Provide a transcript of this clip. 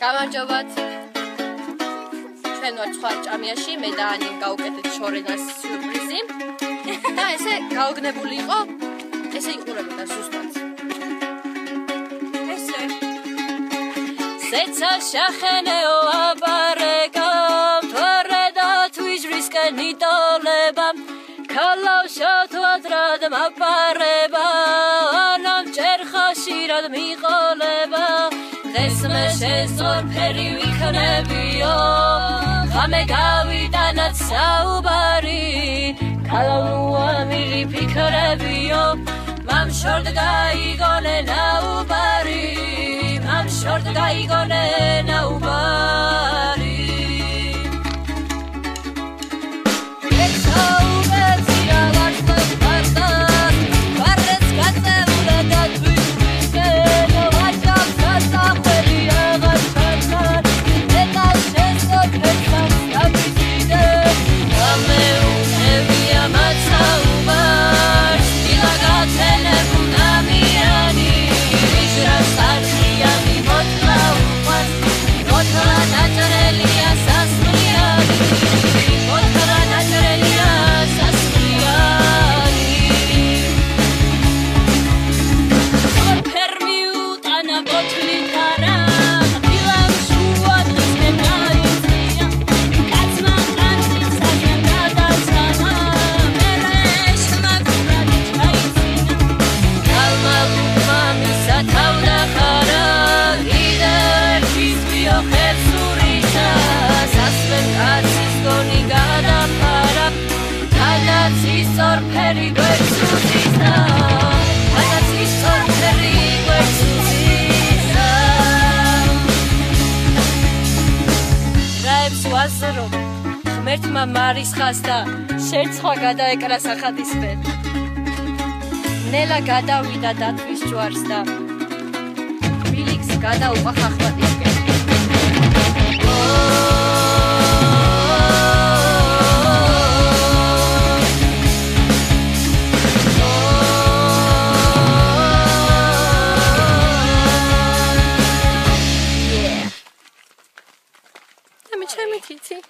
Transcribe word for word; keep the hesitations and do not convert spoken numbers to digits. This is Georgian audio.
გამარჯობათ. ჩვენ ვართ სხვა ჭამიაში, მე და ანი გავუკეთეთ შორენას სიურპრიზი. და ესე გაოგნებული იყო, ესე იყურებოდა ზუსტად. ესე სეცა შახენეო აპარეკამ, თორე და თვიჟრისკენ იტოლებამ, ქალავშოთ ვადრად მაპარება, ანამ ჭერხაშირად მიყოლება. დღეს მე შესწორფერი ვიქნებიო, ღამე გავიტანათ საუბარი, ქალავნუა მირი ფიქრებიო, მამშორდ გაიგონე ნაუბარი, მამშორდ გაიგონე ნაუბარი. ღმერთმა მარისხას და შერცხვა გადაეკრა სახათისფერ. ნელა გადავიდა დათვის ჯვარს და ბილიქს გადაუყვა ხახმატისკენ.